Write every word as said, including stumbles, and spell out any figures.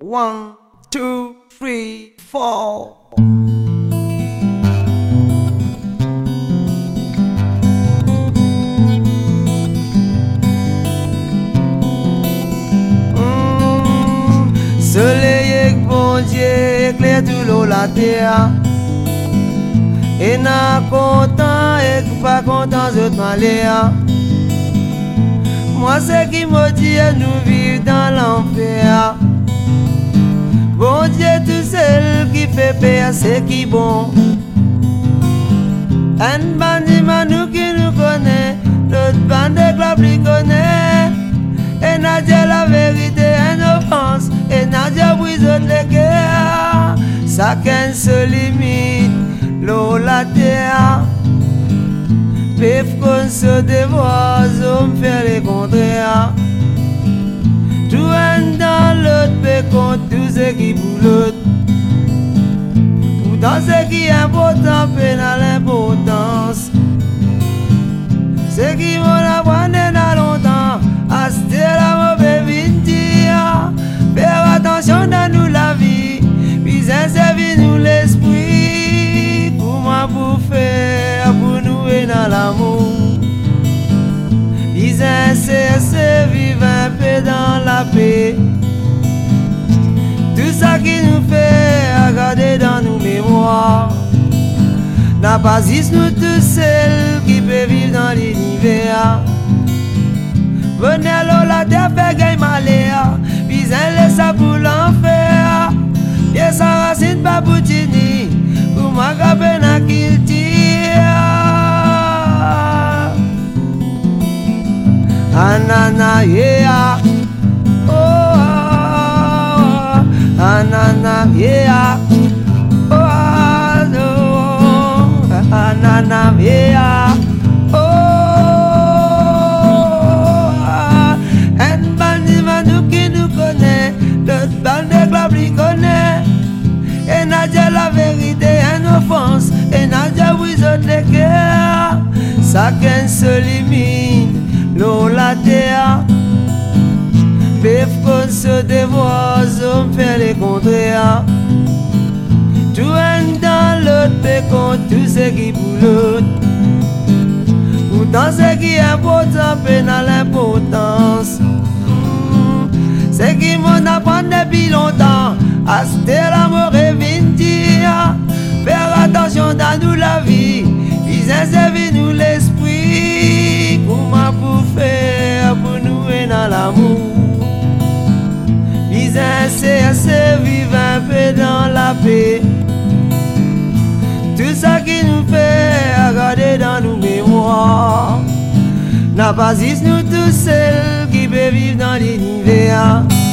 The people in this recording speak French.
One, two, three, four. Soleil et bon Dieu éclaire tout l'eau la terre. Et n'a content et pas content de malheur. Moi c'est qui me dit nous vivre dans l'enfer. Bon Dieu tout seul qui fait paix c'est qui bon. Un bandit nous qui nous connaît, l'autre bandit club lui connaît. Et n'a dit la vérité, une offense. Et n'a dit brise les guerres. Chacun se limite, l'eau la terre. Vivre qu'on se dévoile, on fait les contraires. Tout un dans l'autre, peut contre tout ce qui pour l'autre. Ou dans ce qui est important, peine à l'importance. Ce qui m'en apprendre dans longtemps. Acheter la mauvaise vie, faire attention dans nous la vie, puis servir nous l'esprit, pour moi pour faire, pour nous et dans l'amour. Puis c'est vivre un peu dans la paix. Tout ça qui nous fait garder dans nos mémoires. N'a pas juste nous tous seuls qui peuvent vivre dans l'univers. Venez l'eau la terre fait gagne malheur. Puis elle laisse ça pour l'enfer. Et sa racine pas boutini. Pour moi qu'après n'a qu'il tire. Anana yeah. Oh anana yeah. Oh no. Anana yeah. Et n'a dit la vérité, une offense. Et n'a dit oui, autres les cœurs. Chacun se limite, l'eau la terre. Vivre qu'on se dévoile, on fait les contraires. Tout un dans l'autre, peut contre tout ce qui pour l'autre. Pourtant ce qui est important, peine à l'importance. Ce qui m'en apprend depuis longtemps. Acheter l'amour et vindir. Faire attention dans nous la vie. Puis servir nous l'esprit. Comment pour faire pour nous et dans l'amour. Puis c'est vivre un peu dans la paix. Tout ça qui nous fait garder dans nos mémoires. N'a pas juste nous tous seuls qui peuvent vivre dans l'univers.